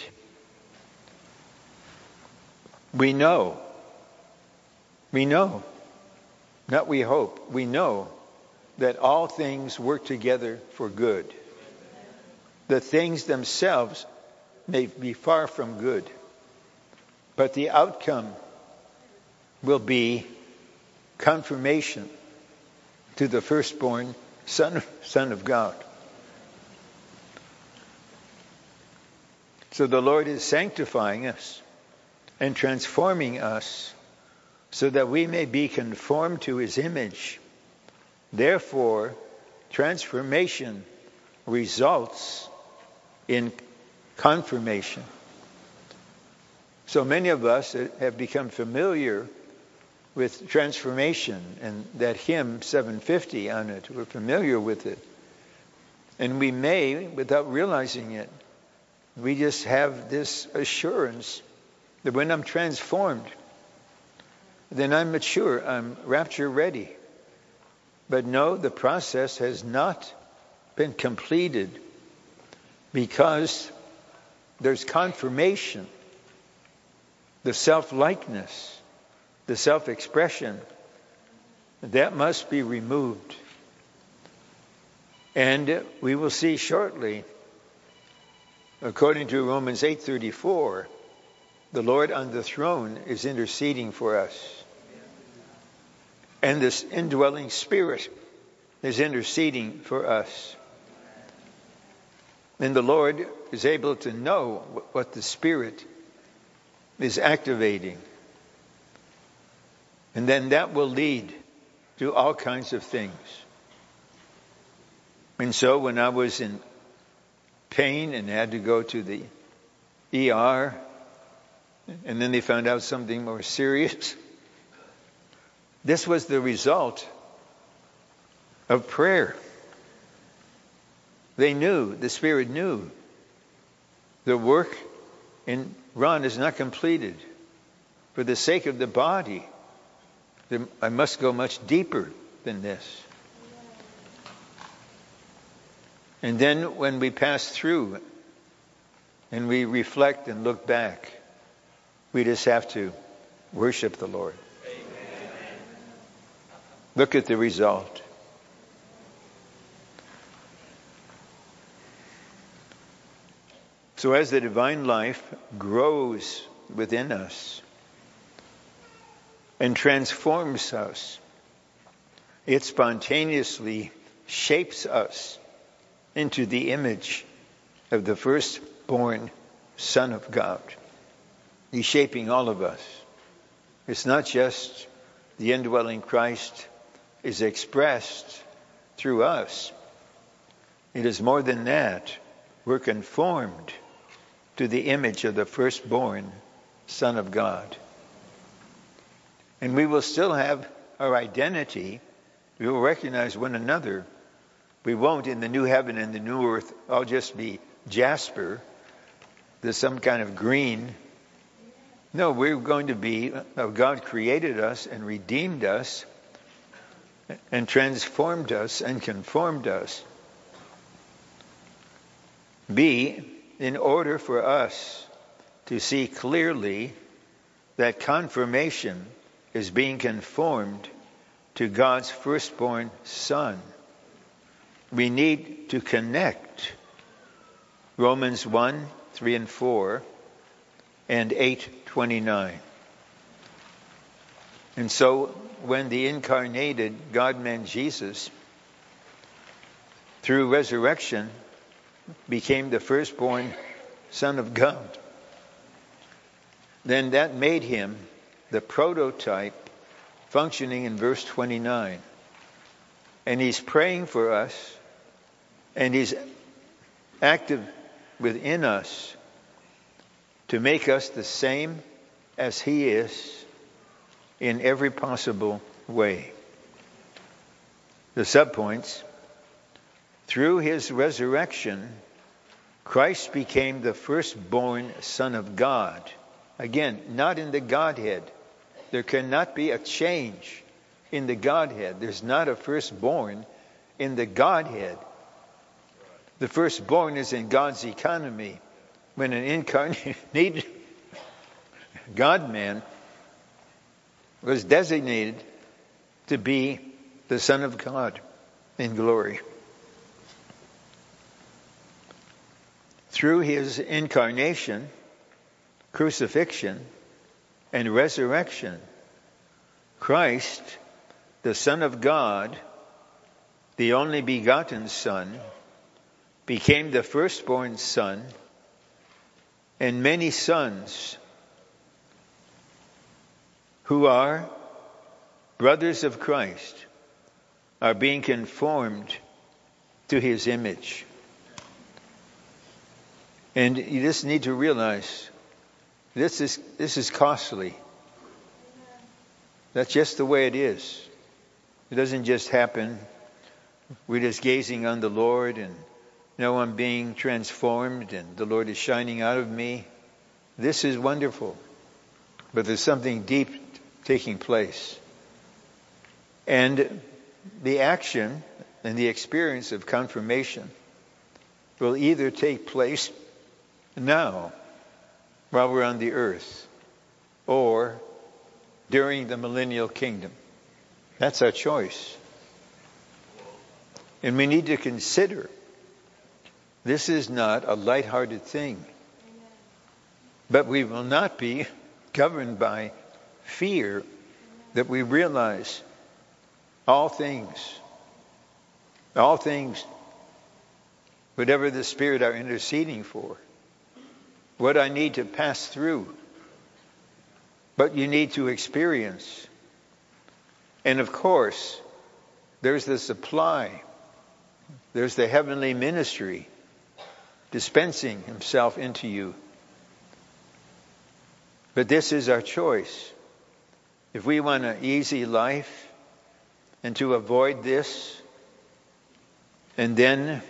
We know, not we hope, we know that all things work together for good. The things themselves may be far from good, but the outcome will be confirmation to the firstborn Son of God. So the Lord is sanctifying us and transforming us so that we may be conformed to his image. Therefore, transformation results in confirmation. So many of us have become familiar with transformation, and that hymn 750 on it, we're familiar with it. And we may, without realizing it, we just have this assurance that when I'm transformed, then I'm mature, I'm rapture ready. But no, the process has not been completed, because there's confirmation, the self-likeness, the self-expression, that must be removed. And we will see shortly, according to Romans 8:34, the Lord on the throne is interceding for us. And this indwelling Spirit is interceding for us. And the Lord is able to know what the Spirit is activating. And then that will lead to all kinds of things. And so when I was in pain and had to go to the ER, and then they found out something more serious, this was the result of prayer. They knew, the Spirit knew, the work in Ron is not completed. For the sake of the body, I must go much deeper than this. And then when we pass through and we reflect and look back, we just have to Worship the Lord. Look at the result. So as the divine life grows within us and transforms us, it spontaneously shapes us into the image of the firstborn Son of God. He's shaping all of us. It's not just the indwelling Christ is expressed through us. It is more than that. We're conformed to the image of the firstborn Son of God. And we will still have our identity. We will recognize one another. We won't in the new heaven and the new earth all just be jasper. There's some kind of green. No, we're going to be, God created us and redeemed us and transformed us and conformed us. B, in order for us to see clearly that confirmation is being conformed to God's firstborn Son, we need to connect Romans 1, 3 and 4 and 8:29. And so when the incarnated God-man Jesus, through resurrection, became the firstborn Son of God, then that made him the prototype functioning in verse 29. And he's praying for us, and he's active within us to make us the same as he is in every possible way. The subpoints: through his resurrection, Christ became the firstborn Son of God. Again, not in the Godhead. There cannot be a change in the Godhead. There's not a firstborn in the Godhead. The firstborn is in God's economy. When an incarnated God-man was designated to be the Son of God in glory. Through his incarnation, crucifixion, and resurrection, Christ, the Son of God, the only begotten Son, became the firstborn Son, and many sons who are brothers of Christ are being conformed to his image. And you just need to realize this is costly. That's just the way it is. It doesn't just happen. We're just gazing on the Lord and now I'm being transformed and the Lord is shining out of me. This is wonderful. But there's something deep taking place. And the action and the experience of confirmation will either take place now while we're on the earth or during the millennial kingdom. That's our choice. And we need to consider this is not a lighthearted thing. But we will not be governed by fear, that we realize all things, whatever the Spirit are interceding for, what I need to pass through, what you need to experience. And of course, there's the supply. There's the heavenly ministry dispensing himself into you. But this is our choice. If we want an easy life and to avoid this, and then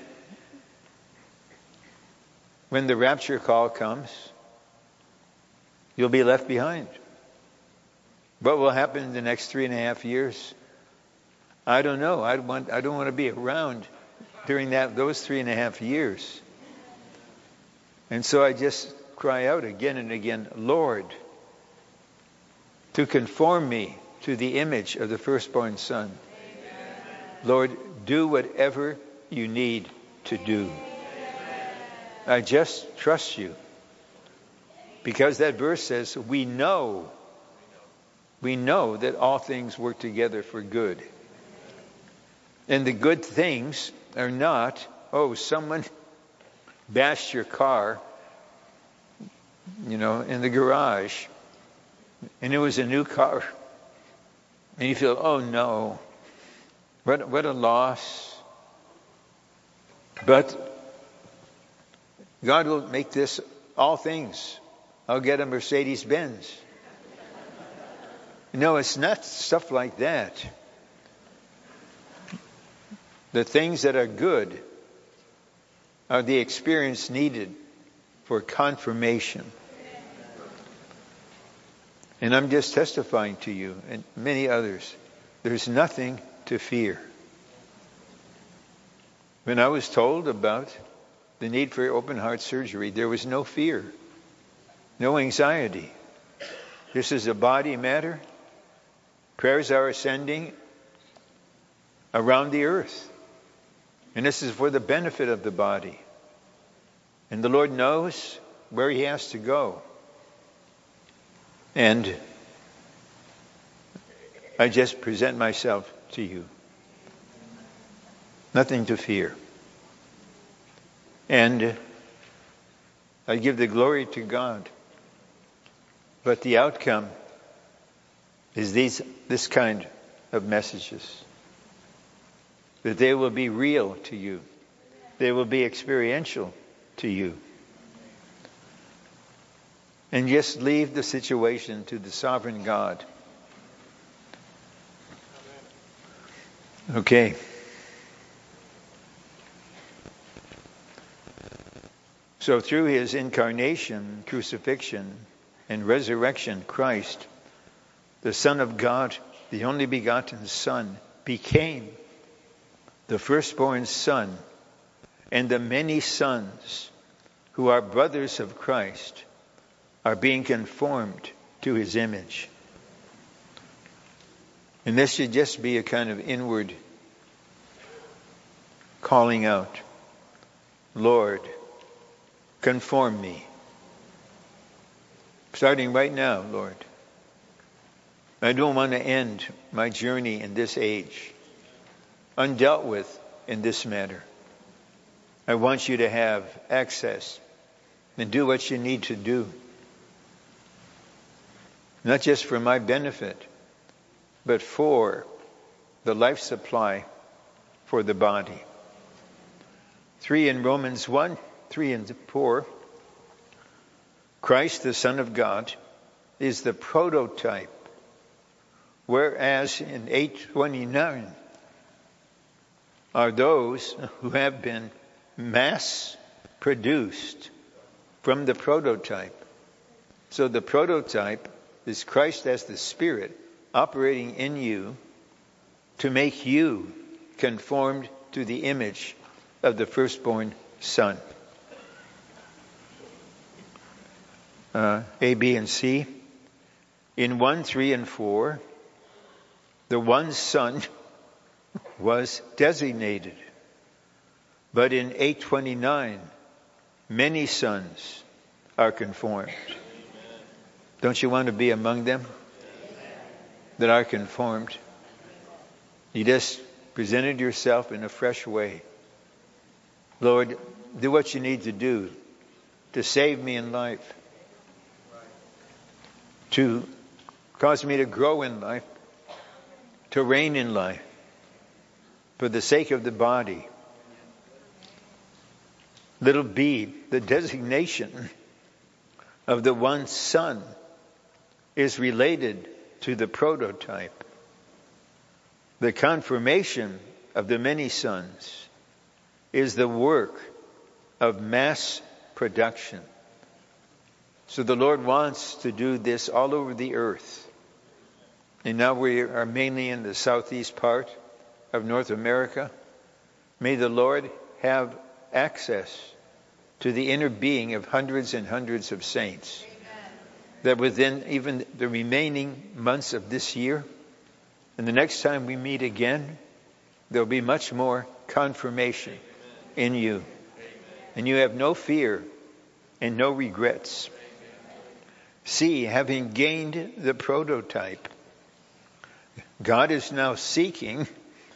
when the rapture call comes, you'll be left behind. What will happen in the next 3.5 years? I don't know. I don't want to be around during those 3.5 years. And so I just cry out again and again, Lord, to conform me to the image of the firstborn Son. Lord, do whatever you need to do. I just trust you. Because that verse says, we know that all things work together for good. And the good things are not, someone bashed your car, in the garage, and it was a new car. And you feel, oh no, what a loss. But God will make this all things. I'll get a Mercedes-Benz. No, it's not stuff like that. The things that are good are the experience needed for confirmation. And I'm just testifying to you and many others. There's nothing to fear. When I was told about the need for open heart surgery, there was no fear, no anxiety. This is a body matter. Prayers are ascending around the earth. And this is for the benefit of the body. And the Lord knows where he has to go. And I just present myself to you. Nothing to fear. And I give the glory to God. But the outcome is this kind of messages. That they will be real to you. They will be experiential to you. And just leave the situation to the sovereign God. Okay. So through his incarnation, crucifixion, and resurrection, Christ, the Son of God, the only begotten Son, became the firstborn Son, and the many sons who are brothers of Christ are being conformed to his image. And this should just be a kind of inward calling out, Lord, conform me. Starting right now, Lord. I don't want to end my journey in this age undealt with in this matter. I want you to have access and do what you need to do. Not just for my benefit, but for the life supply for the body. 3 in Romans 1, 3 and 4. Christ, the Son of God, is the prototype. Whereas in 8:29 are those who have been mass produced from the prototype. So the prototype is Christ as the Spirit operating in you to make you conformed to the image of the firstborn Son. A, B, and C. In 1, 3, and 4, the one Son was designated. But in 8:29, many sons are conformed. Don't you want to be among them that are conformed? You just presented yourself in a fresh way. Lord, do what you need to do to save me in life, to cause me to grow in life, to reign in life, for the sake of the body. Little b, the designation of the one Son is related to the prototype. The confirmation of the many sons is the work of mass production. So the Lord wants to do this all over the earth. And now we are mainly in the southeast part of North America. May the Lord have access to the inner being of hundreds and hundreds of saints. that within even the remaining months of this year, and the next time we meet again, there'll be much more confirmation in you. And you have no fear and no regrets. See, having gained the prototype, God is now seeking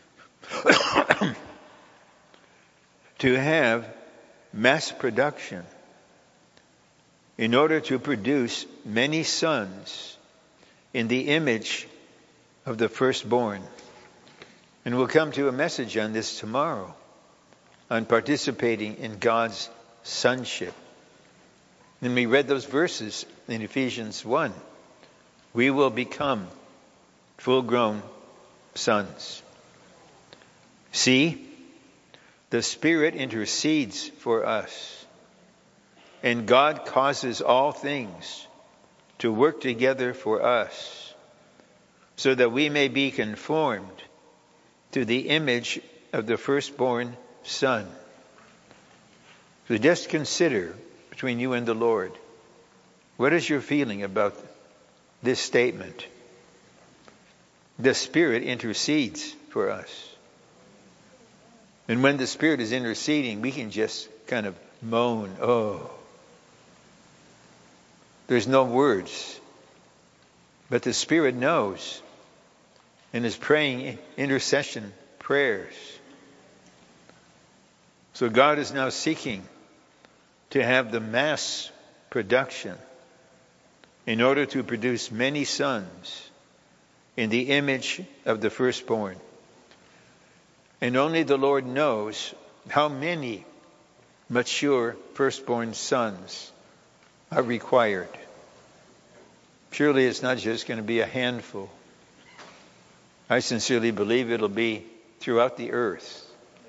to have mass production in order to produce many sons in the image of the firstborn. And we'll come to a message on this tomorrow, on participating in God's sonship. And we read those verses in Ephesians 1. We will become full-grown sons. See, the Spirit intercedes for us, and God causes all things to work together for us, so that we may be conformed to the image of the firstborn Son. So just consider, between you and the Lord, what is your feeling about this statement? The Spirit intercedes for us. And when the Spirit is interceding, we can just kind of moan, oh. There's no words. But the Spirit knows and is praying intercession prayers. So God is now seeking to have the mass production in order to produce many sons in the image of the firstborn. And only the Lord knows how many mature firstborn sons are required. Surely it's not just going to be a handful. I sincerely believe it'll be throughout the earth.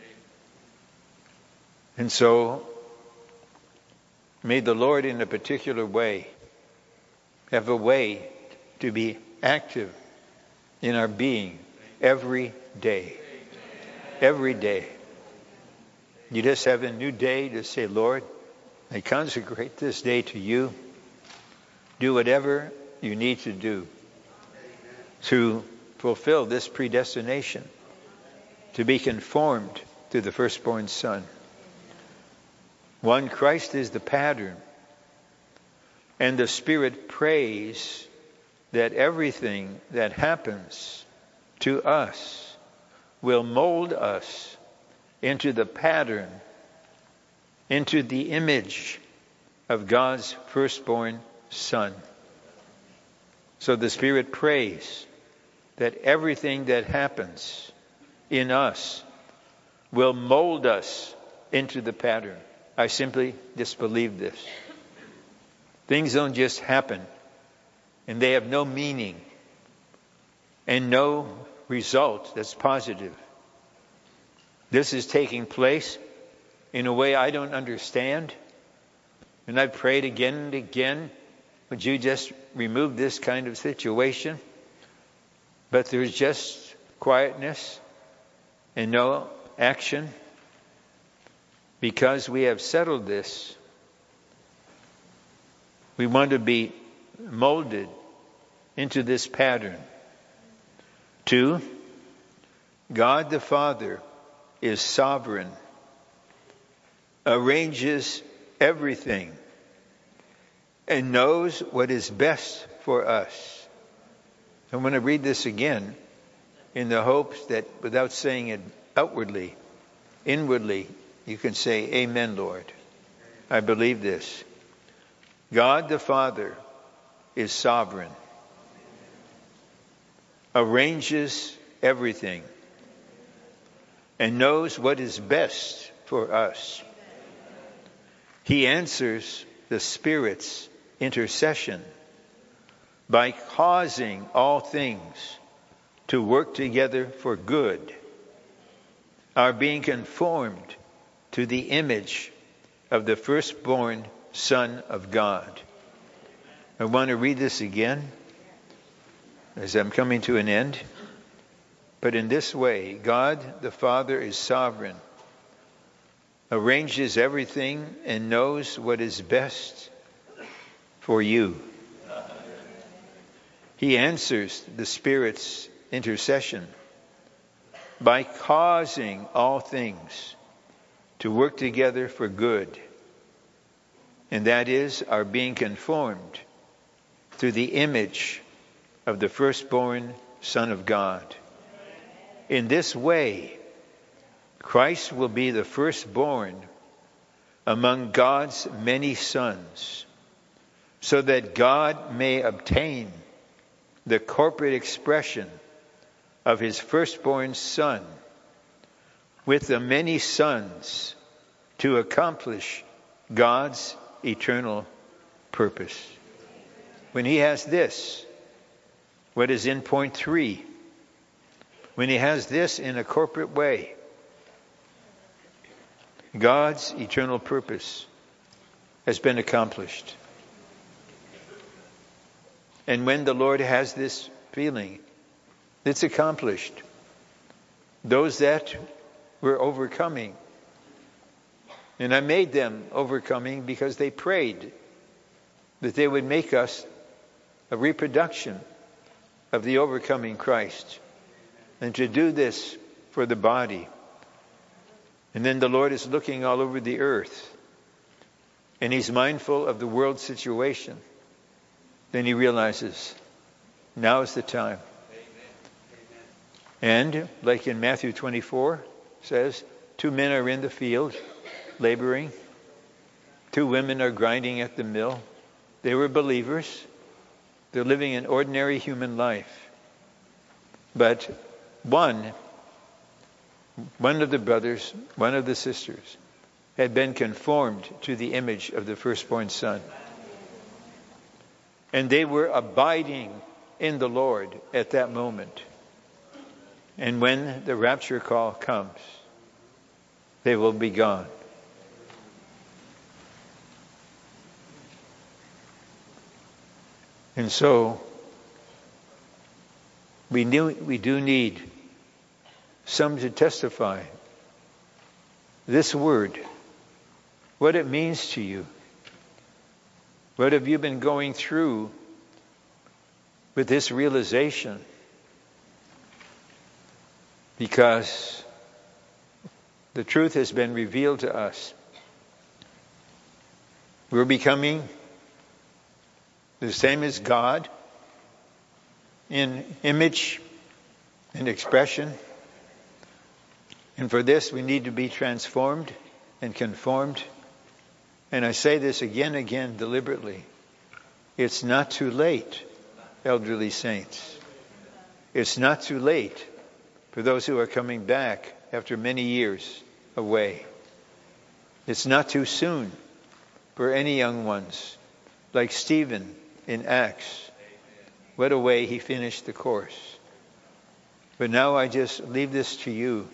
And so, may the Lord in a particular way have a way to be active in our being every day. Every day. You just have a new day to say, Lord, I consecrate this day to you. Do whatever you need to do to fulfill this predestination, to be conformed to the firstborn Son. One, Christ is the pattern. And the Spirit prays that everything that happens to us will mold us into the pattern, into the image of God's firstborn Son. So the Spirit prays that everything that happens in us will mold us into the pattern. I simply disbelieve this. Things don't just happen, and they have no meaning and no result that's positive. This is taking place in a way I don't understand, and I've prayed again and again, would you just remove this kind of situation? But there's just quietness and no action. Because we have settled this, we want to be molded into this pattern. 2, God the Father is sovereign, arranges everything, and knows what is best for us. I want to read this again in the hopes that without saying it outwardly, inwardly, you can say, Amen, Lord. I believe this. God the Father is sovereign, arranges everything, and knows what is best for us. He answers the Spirit's intercession by causing all things to work together for good, are being conformed to the image of the firstborn Son of God. I want to read this again as I'm coming to an end. But in this way, God the Father is sovereign, arranges everything, and knows what is best for you. He answers the Spirit's intercession by causing all things to work together for good. And that is our being conformed to the image of the firstborn Son of God. In this way, Christ will be the firstborn among God's many sons, so that God may obtain the corporate expression of his firstborn Son with the many sons to accomplish God's eternal purpose. When he has this, what is in point 3, when he has this in a corporate way, God's eternal purpose has been accomplished. And when the Lord has this feeling, it's accomplished. Those that were overcoming, and I made them overcoming because they prayed that they would make us a reproduction of the overcoming Christ, and to do this for the body. And then the Lord is looking all over the earth, and he's mindful of the world situation. Then he realizes, now is the time. And like in Matthew 24 says, 2 men are in the field laboring. 2 women are grinding at the mill. They were believers. They're living an ordinary human life. But one of the brothers, one of the sisters, had been conformed to the image of the firstborn Son. And they were abiding in the Lord at that moment. And when the rapture call comes, they will be gone. And so, we do need some to testify this word, what it means to you. What have you been going through with this realization? Because the truth has been revealed to us. We're becoming the same as God in image and expression. And for this, we need to be transformed and conformed. And I say this again deliberately. It's not too late, elderly saints. It's not too late for those who are coming back after many years away. It's not too soon for any young ones, like Stephen in Acts. What a way he finished the course. But now I just leave this to you.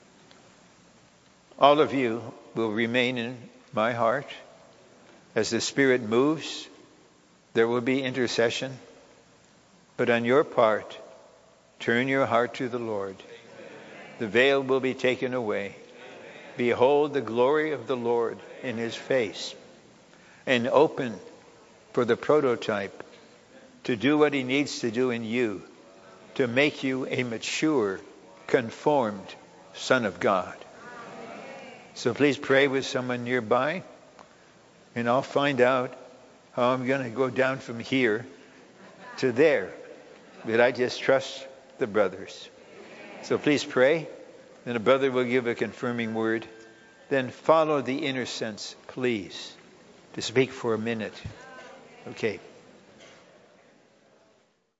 All of you will remain in my heart. As the Spirit moves, there will be intercession. But on your part, turn your heart to the Lord. The veil will be taken away. Behold the glory of the Lord in his face. And open for the prototype to do what he needs to do in you, to make you a mature, conformed Son of God. So please pray with someone nearby, and I'll find out how I'm going to go down from here to there. But I just trust the brothers. So please pray, then a brother will give a confirming word. Then follow the inner sense, please, to speak for a minute. Okay.